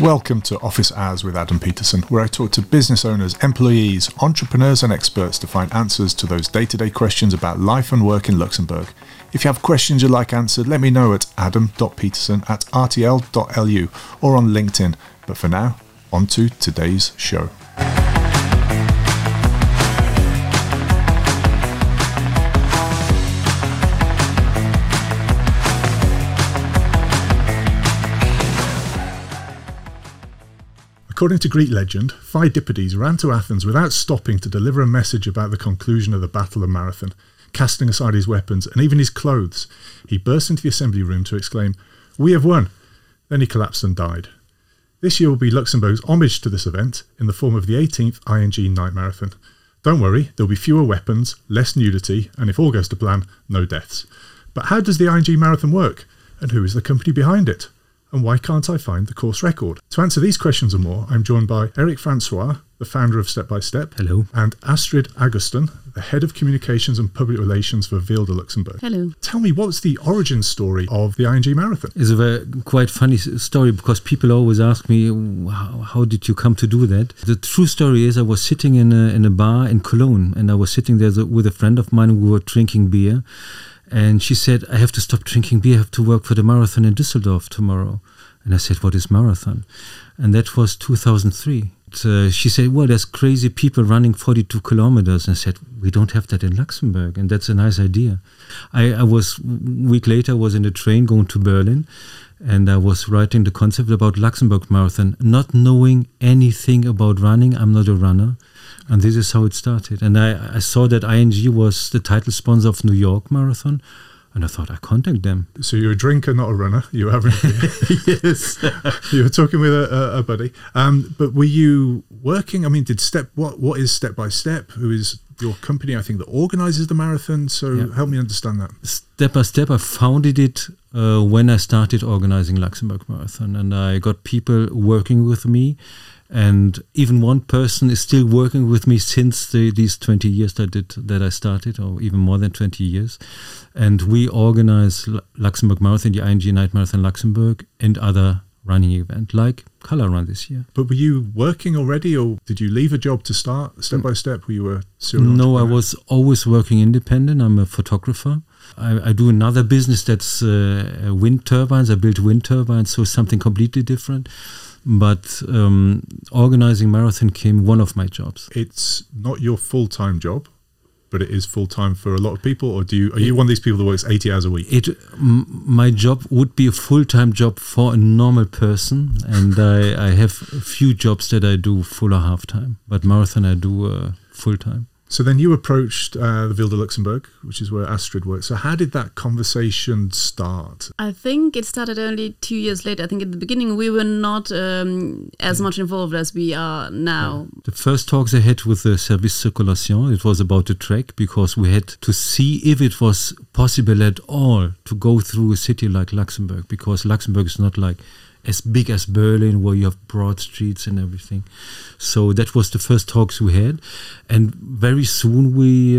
Welcome to Office Hours with Adam Peterson, where I talk to business owners, employees, entrepreneurs and experts to find answers to those day-to-day questions about life and work in Luxembourg. If you have questions you'd like answered, let me know at adam.peterson@rtl.lu or on LinkedIn. But for now, on to today's show. According to Greek legend, Phidippides ran to Athens without stopping to deliver a message about the conclusion of the Battle of Marathon. Casting aside his weapons and even his clothes, he burst into the assembly room to exclaim, "We have won!" Then he collapsed and died. This year will be Luxembourg's homage to this event in the form of the 18th ING Night Marathon. Don't worry, there'll be fewer weapons, less nudity, and if all goes to plan, no deaths. But how does the ING Marathon work? And who is the company behind it? And why can't I find the course record? To answer these questions and more, I'm joined by Eric Francois, the founder of Step by Step. Hello. And Astrid Augustin, the head of communications and public relations for Wilde Luxembourg. Hello. Tell me, what's the origin story of the ING Marathon? It's a very quite funny story because people always ask me, how did you come to do that? The true story is I was sitting in a bar in Cologne, and I was sitting there with a friend of mine. We were drinking beer. And she said, I have to stop drinking beer. I have to work for the marathon in Düsseldorf tomorrow. And I said, what is marathon? And that was 2003. She said, well, there's crazy people running 42 kilometers. And I said, we don't have that in Luxembourg. And that's a nice idea. A week later, I was in a train going to Berlin. And I was writing the concept about Luxembourg Marathon, not knowing anything about running. I'm not a runner. And this is how it started. And I saw that ING was the title sponsor of New York Marathon. And I thought, I contact them. So you're a drinker, not a runner. You were having Yes. You were talking with a buddy. But were you working? I mean, what is Step by Step? Who is your company, I think, that organizes the marathon? So help me understand that. Step by Step, I founded it when I started organizing Luxembourg Marathon. And I got people working with me. And even one person is still working with me since these 20 years that I started, or even more than 20 years. And we organize Luxembourg Marathon, the ING Night Marathon Luxembourg, and other running events like Color Run this year. But were you working already, or did you leave a job to start Step by Step? Were you a serial entrepreneur? No, I was always working independent. I'm a photographer. I do another business that's wind turbines. I build wind turbines, so something completely different. But organizing marathon came one of my jobs. It's not your full-time job, but it is full-time for a lot of people, or are you one of these people that works 80 hours a week? My job would be a full-time job for a normal person, and I have a few jobs that I do full or half-time, but marathon I do full-time. So then you approached the Wilde Luxembourg, which is where Astrid works. So how did that conversation start? I think it started only 2 years later. I think at the beginning we were not as much involved as we are now. The first talks I had with the Service Circulation, it was about the track, because we had to see if it was possible at all to go through a city like Luxembourg, because Luxembourg is not like as big as Berlin, where you have broad streets and everything. So that was the first talks we had. And very soon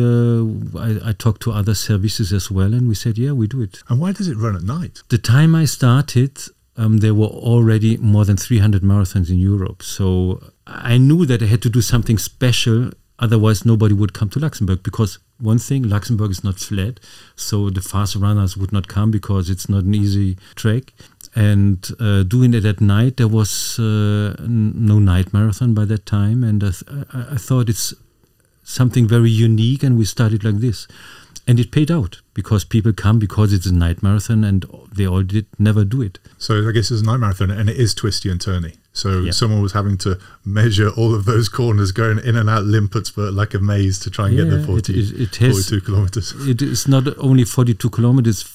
I talked to other services as well, and we said, yeah, we do it. And why does it run at night? The time I started, there were already more than 300 marathons in Europe. So I knew that I had to do something special. Otherwise, nobody would come to Luxembourg, because one thing, Luxembourg is not flat, so the fast runners would not come because it's not an easy track. And doing it at night, there was no night marathon by that time, and I thought it's something very unique, and we started like this. And it paid out, because people come because it's a night marathon, and they all never do it. So I guess it's a night marathon, and it is twisty and turny. So someone was having to measure all of those corners, going in and out Limpotsburg like a maze to try and get the 42 kilometers. It is not only 42 kilometers,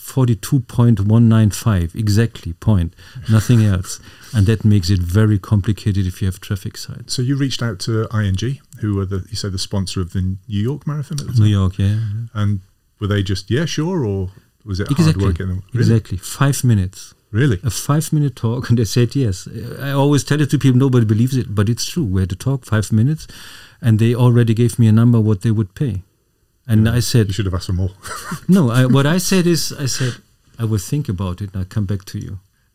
42.195, exactly, point, nothing else. And that makes it very complicated if you have traffic signs. So you reached out to ING, who were the sponsor of the New York Marathon at the time? New York, yeah. And were they just, sure, or was it hard work in them? Really? Exactly, 5 minutes. Really? A 5-minute talk, and they said yes. I always tell it to people, nobody believes it, but it's true. We had a talk, 5 minutes, and they already gave me a number what they would pay. And I said... You should have asked for more. No, what I said is, I will think about it and I'll come back to you.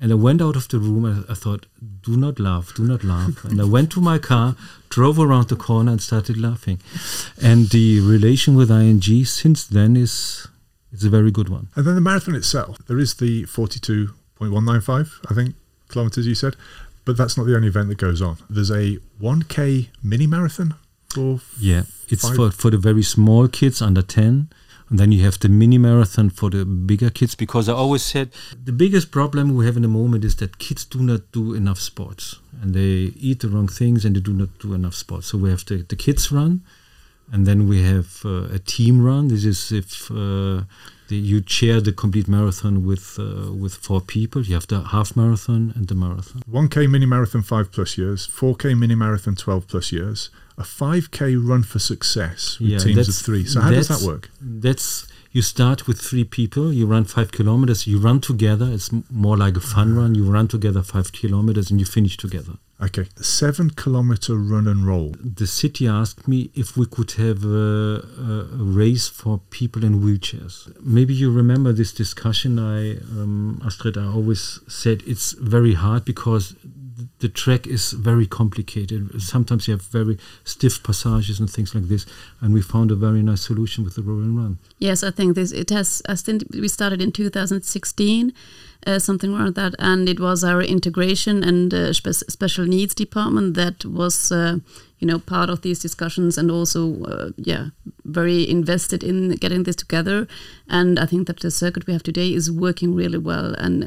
And I went out of the room and I thought, do not laugh. And I went to my car, drove around the corner and started laughing. And the relation with ING since then is a very good one. And then the marathon itself, there is the 42.195, I think, kilometers you said, but that's not the only event that goes on. There's a 1K mini marathon for it's for the very small kids under 10. And then you have the mini marathon for the bigger kids, because I always said the biggest problem we have in the moment is that kids do not do enough sports, and they eat the wrong things and they do not do enough sports. So we have the kids run, and then we have a team run. This is if you share the complete marathon with 4 people. You have the half marathon and the marathon. 1K mini marathon 5+ years, 4K mini marathon 12+ years, a 5K run for success with teams of 3. So how does that work? You start with 3 people, you run 5 kilometers, you run together. It's more like a fun run. You run together 5 kilometers and you finish together. Okay, 7-kilometer run and roll. The city asked me if we could have a race for people in wheelchairs. Maybe you remember this discussion. Astrid, I always said it's very hard because the track is very complicated. Sometimes you have very stiff passages and things like this. And we found a very nice solution with the roll and run. Yes, I think we started in 2016. Something around that, and it was our integration and special needs department that was part of these discussions, and also very invested in getting this together. And I think that the circuit we have today is working really well, and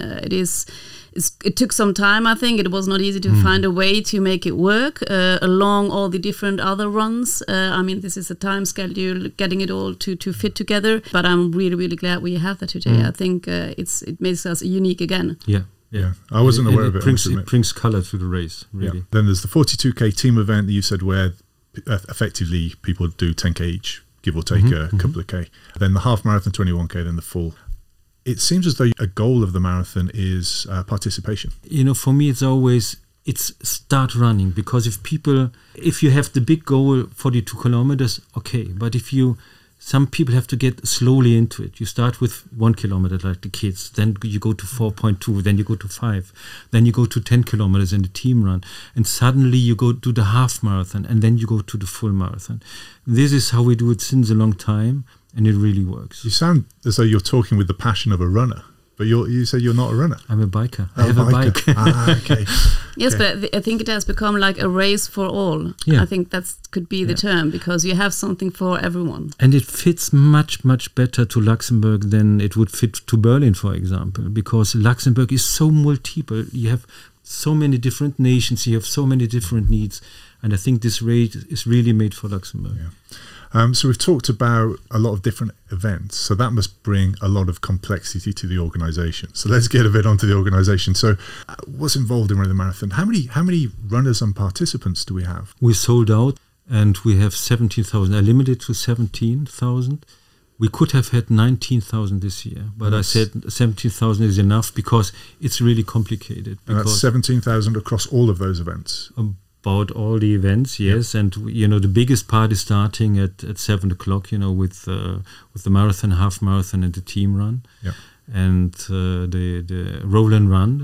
it took some time. I think it was not easy to find a way to make it work along all the different other runs. This is a time schedule, getting it all to fit together, but I'm really, really glad we have that today. I think it makes us unique again. Yeah, I wasn't aware of it. It brings color to the race, really. Yeah. Then there's the 42K team event that you said where effectively people do 10K each, give or take a couple of K. Then the half marathon, 21K, then the full. It seems as though a goal of the marathon is participation. For me, it's start running, because if you have the big goal, 42 kilometers, okay. But some people have to get slowly into it. You start with 1 kilometer, like the kids. Then you go to 4.2. Then you go to 5. Then you go to 10 kilometers in the team run. And suddenly you go to the half marathon. And then you go to the full marathon. This is how we do it since a long time. And it really works. You sound as though you're talking with the passion of a runner. But you say you're not a runner. I'm a biker. I have a bike. Okay. Yes, but I think it has become like a race for all. Yeah. I think that could be the term, because you have something for everyone. And it fits much, much better to Luxembourg than it would fit to Berlin, for example, because Luxembourg is so multiple. You have so many different nations. You have so many different needs. And I think this race is really made for Luxembourg. Yeah. So we've talked about a lot of different events, so that must bring a lot of complexity to the organisation. So let's get a bit onto the organisation. So what's involved in running the marathon? How many runners and participants do we have? We sold out and we have 17,000. I limited to 17,000. We could have had 19,000 this year, but I said 17,000 is enough because it's really complicated. And that's 17,000 across all of those events? About all the events, yes. Yep. And the biggest part is starting at 7 o'clock, with the marathon, half marathon, and the team run. Yep. And the roll and run,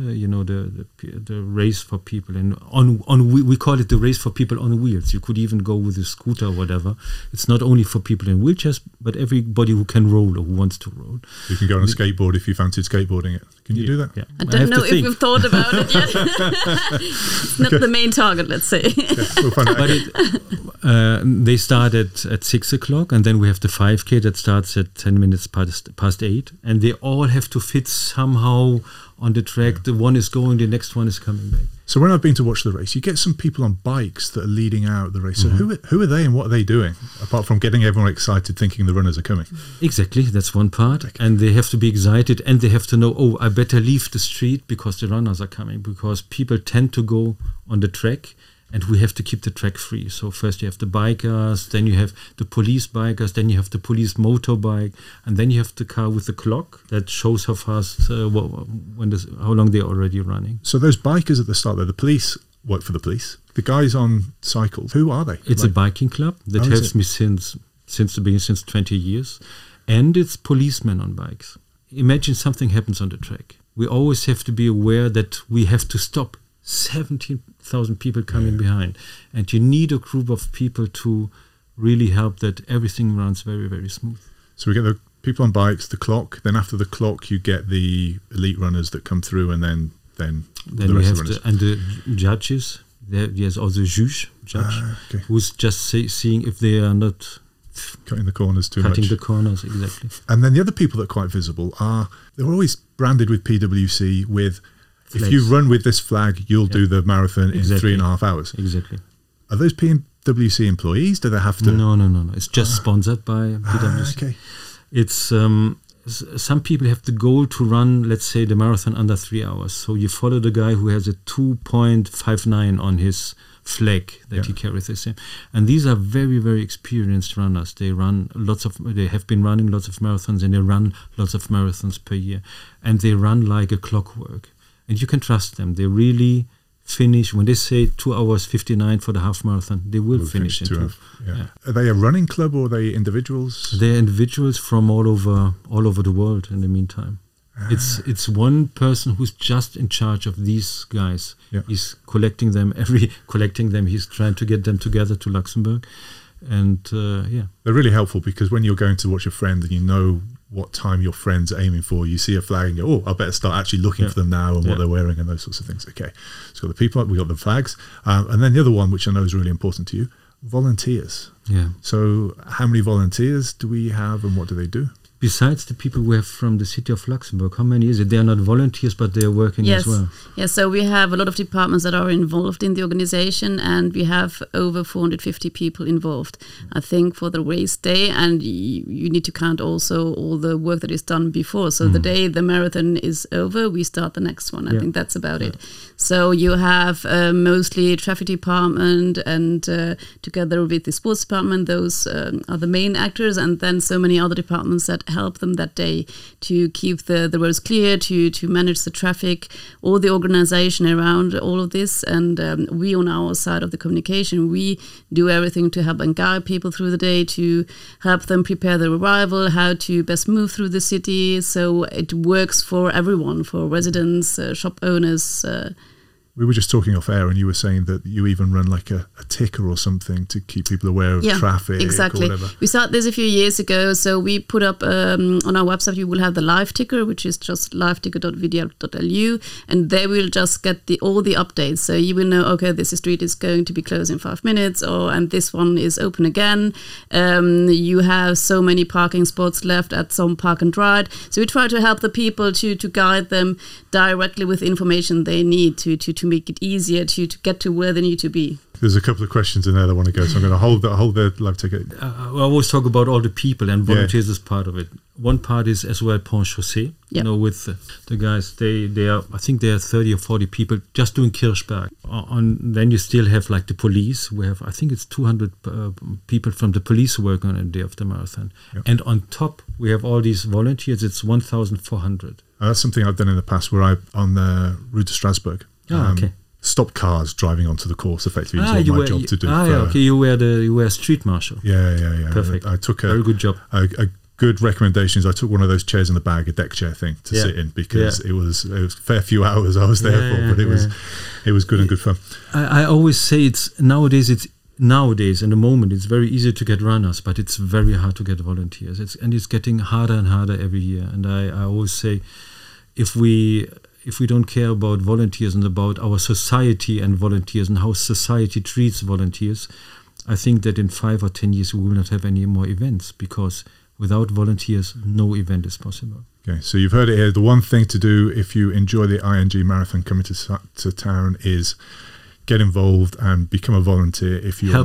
the race for people, and we call it the race for people on wheels. You could even go with a scooter or whatever. It's not only for people in wheelchairs, but everybody who can roll or who wants to roll. You can go on a skateboard if you fancied skateboarding it. Can you do that? Yeah. I don't know if you've thought about it yet. It's not the main target, let's say. Okay, we'll find out. But they start at 6 o'clock, and then we have the 5K that starts at 10 minutes past 8, and they all have to fit somehow on the track. The one is going, the next one is coming back. So when I've been to watch the race, you get some people on bikes that are leading out the race. So who are they and what are they doing, apart from getting everyone excited thinking the runners are coming? Exactly, that's one part. Okay. And they have to be excited, and they have to know, I better leave the street because the runners are coming, because people tend to go on the track. And we have to keep the track free. So first you have the bikers, then you have the police bikers, then you have the police motorbike, and then you have the car with the clock that shows how fast, how long they're already running. So those bikers at the start there, the police work for the police. The guys on cycles, who are they? It's a biking club that helps me since the beginning, since 20 years. And it's policemen on bikes. Imagine something happens on the track. we always have to be aware that we have to stop 17,000 people coming behind. And you need a group of people to really help that everything runs very, very smooth. So we get the people on bikes, the clock, then after the clock you get the elite runners that come through, and then the we rest have of the runners. and the judges. There's also a judge Okay. who's just seeing if they are not Cutting the corners too cutting much. the corners, exactly. And then the other people that are quite visible they're always branded with PwC with, Flags. if you run with this flag, you'll do the marathon in Exactly. 3.5 hours. Exactly. Are those PwC employees? Do they have to? No. It's just sponsored by PwC. Okay. It's some people have the goal to run, let's say, the marathon under 3 hours. So you follow the guy who has a 2.59 on his flag that he carries with him. And these are very, very experienced runners. They have been running lots of marathons, and they run lots of marathons per year. And they run like a clockwork. And you can trust them. They really finish. When they say 2 hours 59 for the half marathon, they will finish in 2 hours. Yeah. Are they a running club or are they individuals? They're individuals from all over the world in the meantime. It's one person who's just in charge of these guys. Yeah. He's collecting them. He's trying to get them together to Luxembourg. And They're really helpful, because when you're going to watch a friend and you know what time your friend's aiming for, you see a flag and go, oh, I better start actually looking for them now and what they're wearing and those sorts of things. Okay, so we've got the people, we've got the flags, and then the other one, which I know is really important to you, volunteers. yeah. So how many volunteers do we have and what do they do? Besides the people we have from the city of Luxembourg, how many is it? They are not volunteers, but they are working as well. Yes, so we have a lot of departments that are involved in the organization, and we have over 450 people involved, I think, for the race day. And you need to count also all the work that is done before. So the day the marathon is over, we start the next one. I think that's about it. So you have mostly traffic department and together with the sports department, those are the main actors, and then so many other departments that help them that day to keep the roads clear, to manage the traffic, all the organization around all of this. And we on our side of the communication, we do everything to help and guide people through the day, to help them prepare their arrival, how to best move through the city, so it works for everyone, for residents, shop owners. We were just talking off air and you were saying that you even run like a ticker or something to keep people aware of traffic exactly. or whatever. We started this a few years ago, so we put up on our website, you will have the live ticker, which is just liveticker.vdl.lu, and they will just get all the updates. So you will know, okay, this street is going to be closed in 5 minutes, and this one is open again. You have so many parking spots left at some park and ride. So we try to help the people to guide them directly with information they need to make it easier to get to where they need to be. There's a couple of questions in there that I want to go, so I'm going to hold the live ticket. I always talk about all the people, and volunteers is part of it. One part is as well Pont Chaussée, with the guys. They are, I think there are 30 or 40 people just doing Kirchberg. Then you still have like the police. We have, I think it's 200 people from the police working on the day of the marathon. Yep. And on top, we have all these volunteers. It's 1,400. That's something I've done in the past where on the route to Strasbourg. Okay. Stop cars driving onto the course effectively is what my job to do. Okay, you were street marshal. Yeah. Perfect. I took very good job. A good recommendation is I took one of those chairs in the bag, a deck chair thing, to sit in, because it was a fair few hours I was there for, but it was good and good fun. I always say nowadays in the moment it's very easy to get runners, but it's very hard to get volunteers. It's getting harder and harder every year. And I always say, if we don't care about volunteers and about our society and volunteers and how society treats volunteers, I think that in 5 or 10 years we will not have any more events, because without volunteers, no event is possible. Okay, so you've heard it here. The one thing to do if you enjoy the ING Marathon coming to town is get involved and become a volunteer if you help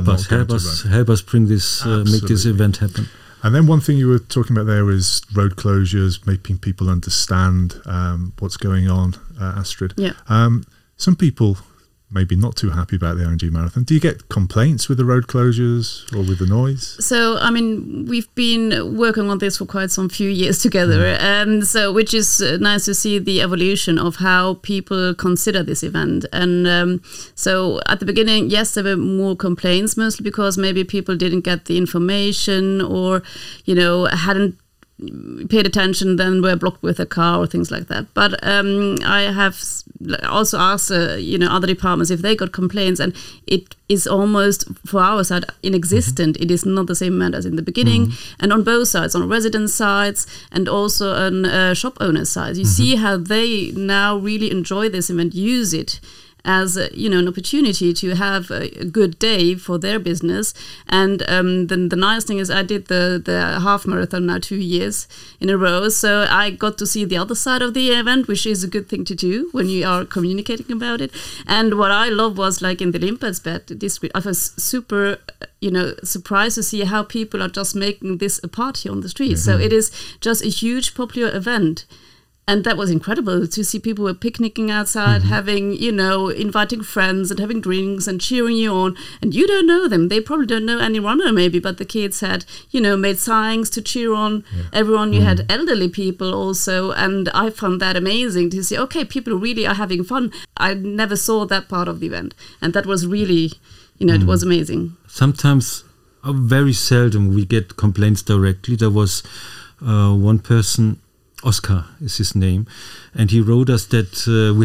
us bring this, make this event happen. And then one thing you were talking about there is road closures, making people understand what's going on, Astrid. Yeah. Some people maybe not too happy about the ING Marathon. Do you get complaints with the road closures or with the noise? So, I mean, we've been working on this for quite some few years together, so which is nice to see the evolution of how people consider this event. And so at the beginning, yes, there were more complaints, mostly because maybe people didn't get the information or, hadn't paid attention, then were blocked with a car or things like that. But I have also asked, other departments if they got complaints, and it is almost, for our side, inexistent. It is not the same amount as in the beginning. And on both sides, on resident sides and also on shop owner sides, you see how they now really enjoy this event, use it as an opportunity to have a good day for their business. And then the nice thing is I did the half marathon now 2 years in a row, so I got to see the other side of the event, which is a good thing to do when you are communicating about it. And what I love was, like in the Limpodsberg district, I was super surprised to see how people are just making this a party on the street. So it is just a huge popular event. And that was incredible to see people were picnicking outside, having, inviting friends and having drinks and cheering you on. And you don't know them. They probably don't know any runner maybe, but the kids had, made signs to cheer on everyone. You had elderly people also. And I found that amazing to see, okay, people really are having fun. I never saw that part of the event. And that was really, it was amazing. Sometimes, very seldom, we get complaints directly. There was one person, Oscar is his name, and he wrote us that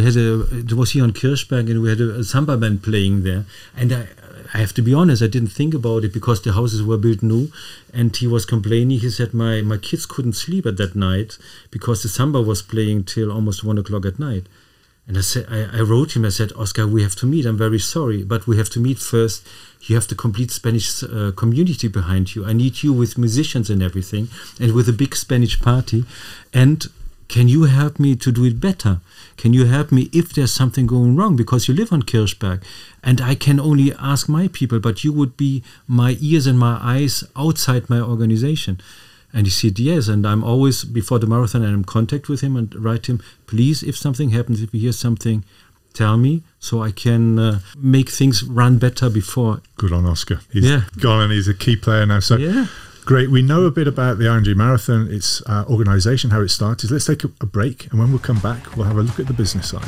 it was here on Kirchberg, and we had a samba band playing there. And I have to be honest, I didn't think about it because the houses were built new, and he was complaining. He said, my kids couldn't sleep at that night because the samba was playing till almost 1 o'clock at night. And I said, I wrote him, I said, Oscar, we have to meet. I'm very sorry, but we have to meet first. You have the complete Spanish community behind you. I need you with musicians and everything, and with a big Spanish party. And can you help me to do it better? Can you help me if there's something going wrong? Because you live on Kirchberg, and I can only ask my people, but you would be my ears and my eyes outside my organization. And he said, yes, and I'm always, before the marathon, I'm in contact with him and write him, please, if something happens, if you hear something, tell me so I can make things run better before. Good on Oscar. He's gone and he's a key player now. So great. We know a bit about the ING Marathon, its organisation, how it started. Let's take a break, and when we come back, we'll have a look at the business side.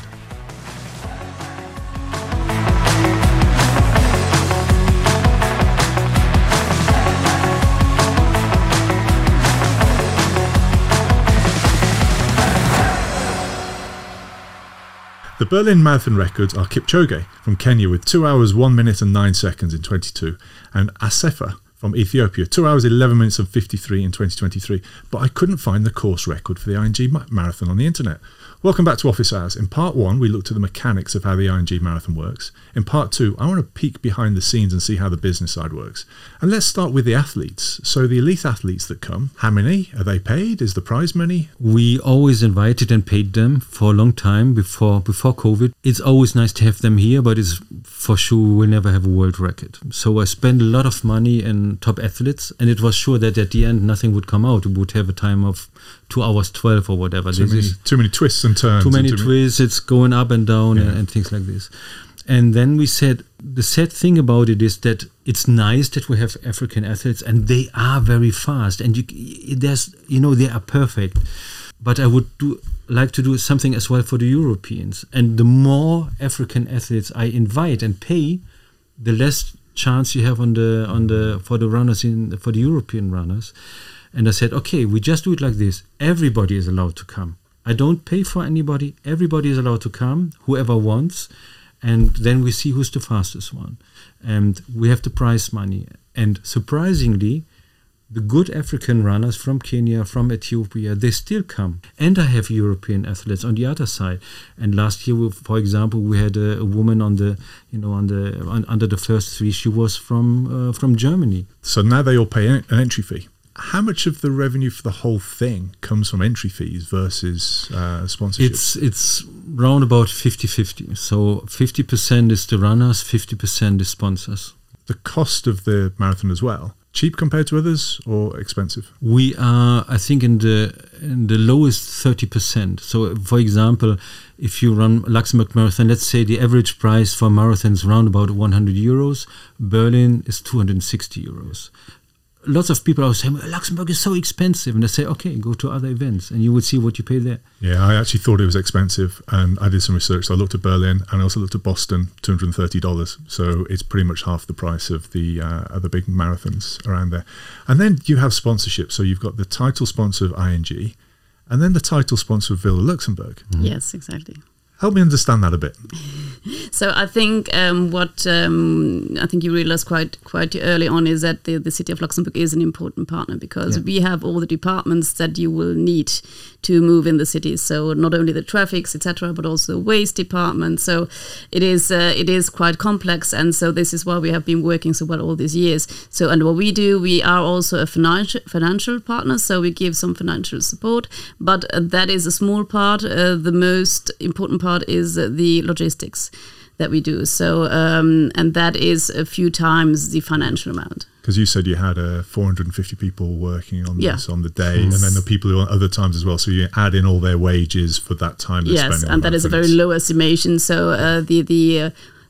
The Berlin Marathon records are Kipchoge from Kenya with 2 hours, 1 minute and 9 seconds in 22, and Asefa from Ethiopia, 2 hours, 11 minutes and 53 in 2023. But I couldn't find the course record for the ING Marathon on the internet. Welcome back to Office Hours. In part 1, we looked at the mechanics of how the ING Marathon works. In part 2, I want to peek behind the scenes and see how the business side works. And let's start with the athletes. So the elite athletes that come, how many? Are they paid? Is the prize money? We always invited and paid them for a long time before COVID. It's always nice to have them here, but it's for sure we'll never have a world record. So I spent a lot of money in top athletes, and it was sure that at the end nothing would come out. We would have a time of 2 hours 12 or whatever. Too many twists and turns. Too many twists, it's going up and down and things like this. And then we said, the sad thing about it is that it's nice that we have African athletes, and they are very fast, and they are perfect. But I would like to do something as well for the Europeans. And the more African athletes I invite and pay, the less chance you have for the runners for the European runners. And I said, okay, we just do it like this. Everybody is allowed to come. I don't pay for anybody. Everybody is allowed to come, whoever wants. And then we see who's the fastest one. And we have the prize money. And surprisingly, the good African runners from Kenya, from Ethiopia, they still come. And I have European athletes on the other side. And last year, for example, we had a woman under the first three. She was from Germany. So now they all pay an entry fee. How much of the revenue for the whole thing comes from entry fees versus sponsorship? It's round about 50-50. So 50% is the runners, 50% is sponsors. The cost of the marathon as well, cheap compared to others or expensive? We are, I think, in the lowest 30%. So, for example, if you run Luxembourg Marathon, let's say the average price for marathons around about 100 euros. Berlin is 260 euros. lots of people are saying, Luxembourg is so expensive. And I say, okay, go to other events and you will see what you pay there. Yeah, I actually thought it was expensive, and I did some research. So I looked at Berlin and I also looked at Boston, $230. So it's pretty much half the price of the big marathons around there. And then you have sponsorship. So you've got the title sponsor of ING and then the title sponsor of Villa Luxembourg. Yes, exactly. Help me understand that a bit. So I think what I think you realized quite early on is that the City of Luxembourg is an important partner, because we have all the departments that you will need to move in the city. So not only the traffics, etc., but also the waste department. So it is quite complex, and so this is why we have been working so well all these years. So, and what we do, we are also a financial partner. So we give some financial support, but that is a small part. The most important part is the logistics that we do. So, and that is a few times the financial amount. Because you said you had 450 people working on this on the day, and then the people who are on other times as well. So you add in all their wages for that time. Yes, and that is a very low estimation. So the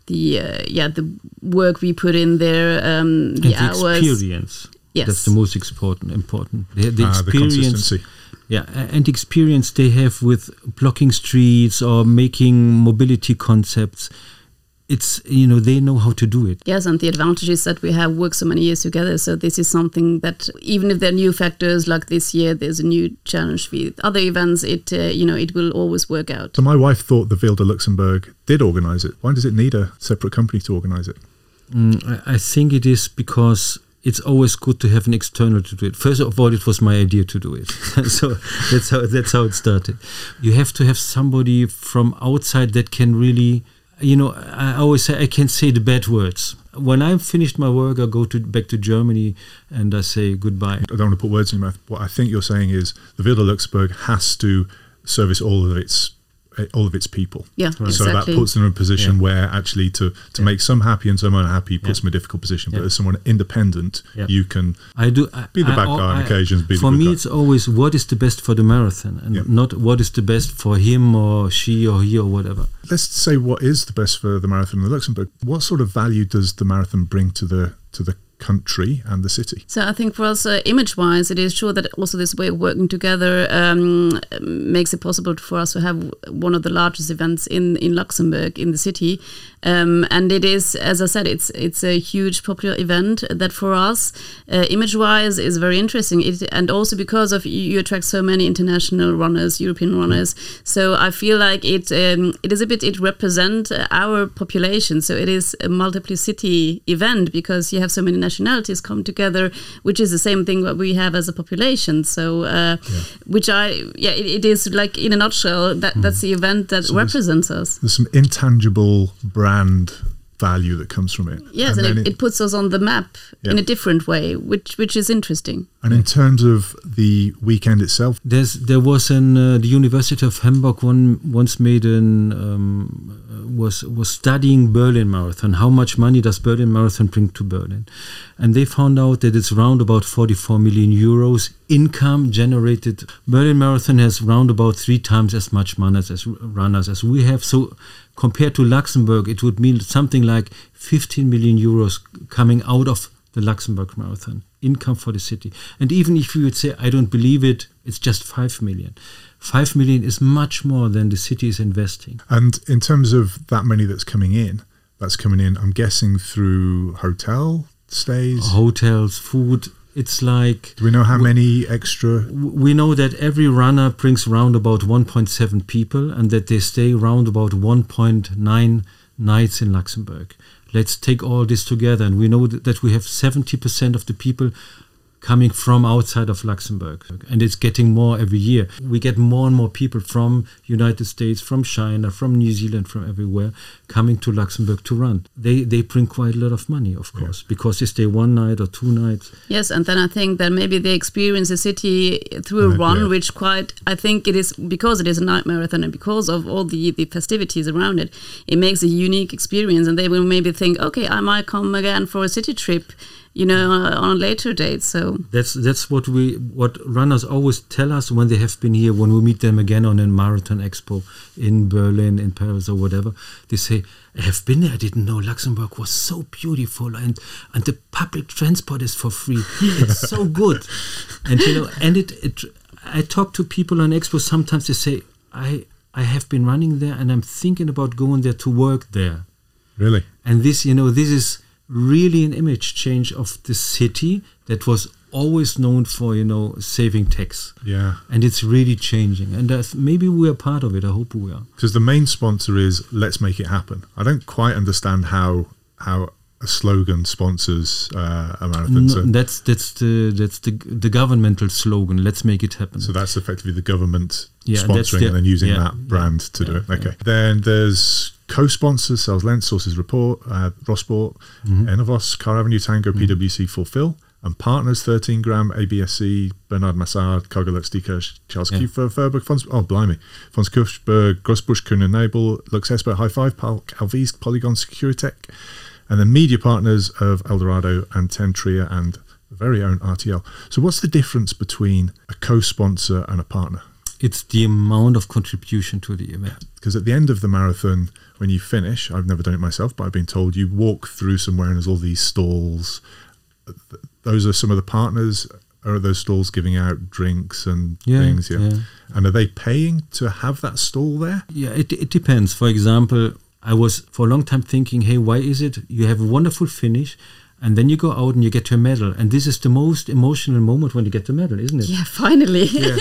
work we put in there, the hours, experience. Yes, that's the most important. The experience. The consistency. Yeah, and experience they have with blocking streets or making mobility concepts. It's, they know how to do it. Yes, and the advantage is that we have worked so many years together. So this is something that, even if there are new factors, like this year, there's a new challenge with other events, it will always work out. So my wife thought the Ville de Luxembourg did organise it. Why does it need a separate company to organise it? I think it is because it's always good to have an external to do it. First of all, it was my idea to do it. So that's how it started. You have to have somebody from outside that can really, I always say I can say the bad words. When I'm finished my work, I go back to Germany and I say goodbye. I don't want to put words in your mouth. What I think you're saying is the Ville de Luxembourg has to service all of its people. Yeah, So exactly. that puts them in a position where actually to make some happy and some unhappy puts them in a difficult position. But as someone independent, you can be the bad guy on occasions. For me, it's always what is the best for the marathon, and not what is the best for him or she or he or whatever. Let's say what is the best for the marathon in Luxembourg. What sort of value does the marathon bring to the country and the city? So I think for us, image-wise, it is sure that also this way of working together makes it possible for us to have one of the largest events in Luxembourg, in the city. And it is, as I said, it's a huge popular event that for us, image-wise, is very interesting. And also because of you attract so many international runners, European runners. So I feel like it represents our population. So it is a multiplicity event because you have so many nationalities come together, which is the same thing that we have as a population. So, it is like in a nutshell that's the event that represents us. There's some intangible brand value that comes from it. Yes, and it puts us on the map in a different way, which is interesting. And in terms of the weekend itself, there was the University of Hamburg once made was studying Berlin Marathon. How much money does Berlin Marathon bring to Berlin? And they found out that it's round about 44 million euros income generated. Berlin Marathon has round about 3 times as much money as runners as we have. So compared to Luxembourg, it would mean something like 15 million euros coming out of the Luxembourg Marathon, income for the city. And even if you would say, I don't believe it, it's just 5 million. 5 million is much more than the city is investing. And in terms of that money that's coming in, I'm guessing through hotel stays? Hotels, food. It's like... Do we know how many extra... We know that every runner brings round about 1.7 people and that they stay round about 1.9 nights in Luxembourg. Let's take all this together, and we know that we have 70% of the people coming from outside of Luxembourg, and it's getting more every year. We get more and more people from United States, from China, from New Zealand, from everywhere coming to Luxembourg to run. They bring quite a lot of money, of course, because they stay 1 night or 2 nights. Yes, and then I think that maybe they experience the city through a run, which I think it is, because it is a night marathon and because of all the festivities around it, it makes a unique experience, and they will maybe think, okay, I might come again for a city trip on a later date. So that's what runners always tell us when they have been here, when we meet them again on a marathon expo in Berlin, in Paris or whatever. They say, I have been there, I didn't know Luxembourg was so beautiful, and the public transport is for free. It's so good. And I talk to people on expo, sometimes they say, I have been running there and I'm thinking about going there to work there. Really? And this, this is really an image change of the city that was always known for, saving tax. Yeah. And it's really changing. And maybe we are part of it. I hope we are. Because the main sponsor is Let's Make It Happen. I don't quite understand how a slogan sponsors a marathon. No, that's the governmental slogan. Let's make it happen. So that's effectively the government sponsoring and then using that brand to do it. Okay. Then there's co-sponsors: Sales Lens, Sources Report, Rossport, Enovos, Car Avenue Tango, PwC, Fulfill, and partners: 13 Gram, ABSC, Bernard Massard, Cargolux, Dieker, Charles Kiefer, Furberg, Fons Kuffsberg, Grossbusch, Kuhn & Nabel, Lux Expert, High Five, Alvis, Polygon, Securitech. And then media partners of Eldorado and Tentria and the very own RTL. So what's the difference between a co-sponsor and a partner? It's the amount of contribution to the event. Because at the end of the marathon, when you finish, I've never done it myself, but I've been told you walk through somewhere and there's all these stalls. Those are some of the partners. Are those stalls giving out drinks and things? Yeah. And are they paying to have that stall there? Yeah, it depends. For example, I was for a long time thinking, hey, why is it you have a wonderful finish and then you go out and you get your medal? And this is the most emotional moment when you get the medal, isn't it? Yeah, finally. Yeah.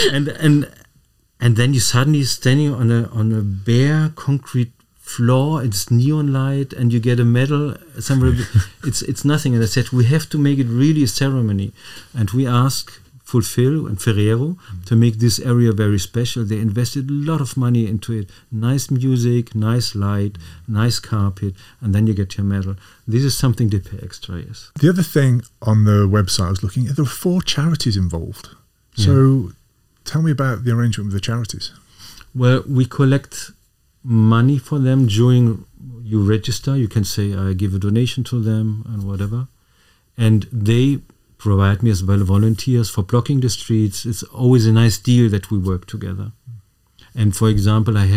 And then you suddenly standing on a bare concrete floor, it's neon light, and you get a medal somewhere. It's nothing. And I said, we have to make it really a ceremony. And we asked Fulfill and Ferrero to make this area very special. They invested a lot of money into it. Nice music, nice light, nice carpet, and then you get your medal. This is something they pay extra, yes. The other thing on the website I was looking at, there were 4 charities involved. So tell me about the arrangement with the charities. Well, we collect money for them during you register. You can say, I give a donation to them and whatever. And they provide me as well volunteers for blocking the streets. It's always a nice deal that we work together. And for example, I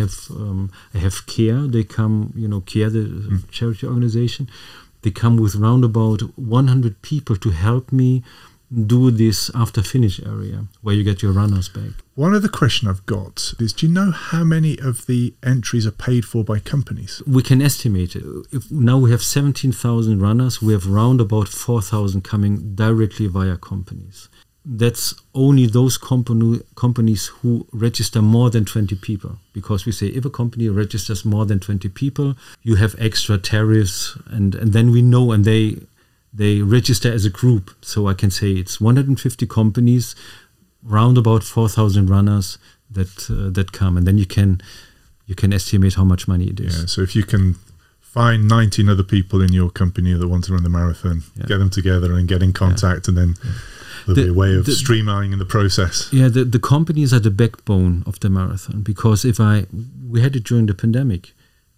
have CARE. They come, CARE, the charity organization. They come with round about 100 people to help me do this after finish area where you get your runners back. One other question I've got is, do you know how many of the entries are paid for by companies? We can estimate it. Now we have 17,000 runners. We have round about 4,000 coming directly via companies. That's only those companies who register more than 20 people. Because we say if a company registers more than 20 people, you have extra tariffs, and then we know, and they register as a group. So I can say it's 150 companies, round about 4,000 runners that come, and then you can estimate how much money it is. Yeah, so if you can find 19 other people in your company that want to run the marathon, get them together and get in contact, and then there'll be a way of streamlining the process. Yeah, the companies are the backbone of the marathon, because we had it during the pandemic,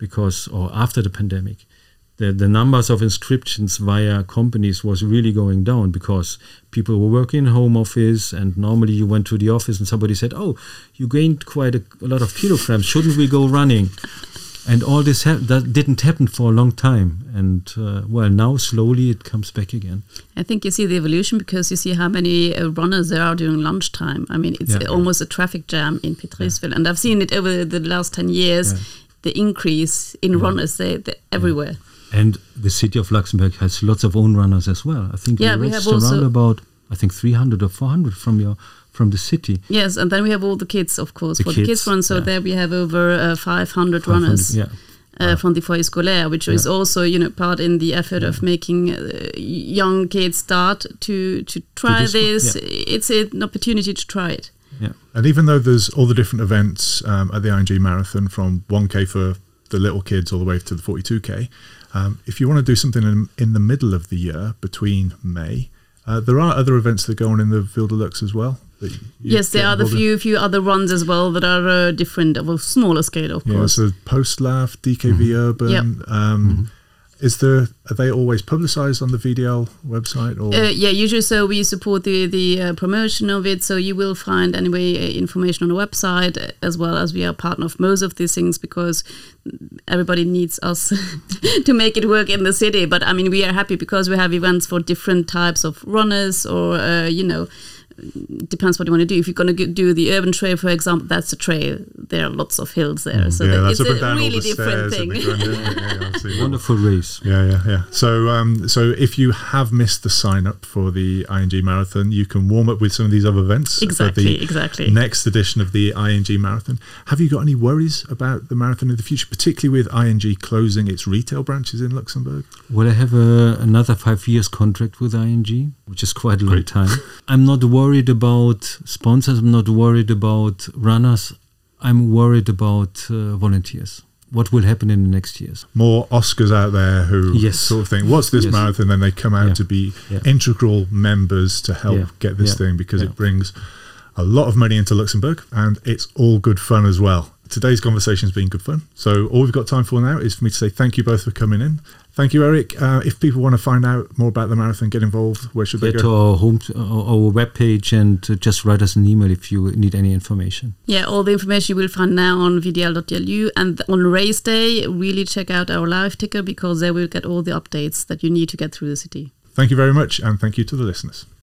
or after the pandemic. The numbers of inscriptions via companies was really going down because people were working in home office, and normally you went to the office and somebody said, oh, you gained quite a lot of kilograms, shouldn't we go running? And all this that didn't happen for a long time. And now slowly it comes back again. I think you see the evolution because you see how many runners there are during lunchtime. I mean, it's almost a traffic jam in Petersville. And I've seen it over the last 10 years, the increase in runners, they're everywhere. And the city of Luxembourg has lots of own runners as well. I think we have around about 300 or 400 from the city. Yes, and then we have all the kids, of course, for the kids run. So there we have over 500 runners from the Foyer Scolaire, which is also part in the effort of making young kids start to try this. It's an opportunity to try it. Yeah. And even though there's all the different events at the ING Marathon, from 1K for the little kids all the way to the 42K, if you want to do something in the middle of the year, between May, there are other events that go on in the Ville de Luxe as well. Yes, there are a few other runs as well that are different, of a smaller scale, of course. Yeah, so Postlav, DKV Urban. Are they always publicised on the VDL website? Or? Yeah, usually so we support the promotion of it, so you will find anyway information on the website, as well as we are partner of most of these things, because everybody needs us to make it work in the city. But I mean, we are happy because we have events for different types of runners, or depends what you want to do. If you're going to do the urban trail, for example, that's a trail. There are lots of hills there, so it's a really different thing. Wonderful race. Yeah. So if you have missed the sign up for the ING Marathon, you can warm up with some of these other events. Exactly. Next edition of the ING Marathon. Have you got any worries about the marathon in the future, particularly with ING closing its retail branches in Luxembourg? Well, I have another 5 years contract with ING, which is quite a long time. I'm not worried about sponsors. I'm not worried about runners. I'm worried about volunteers. What will happen in the next years? More Oscars out there who sort of think, what's this marathon? Then they come out to be integral members to help get this thing, because it brings a lot of money into Luxembourg, and it's all good fun as well. Today's conversation has been good fun. So all we've got time for now is for me to say thank you both for coming in. Thank you, Eric. If people want to find out more about the marathon, get involved, where should they go? To our webpage, and just write us an email if you need any information. Yeah, all the information you will find now on vdl.lu, and on race day, really check out our live ticker, because there will get all the updates that you need to get through the city. Thank you very much, and thank you to the listeners.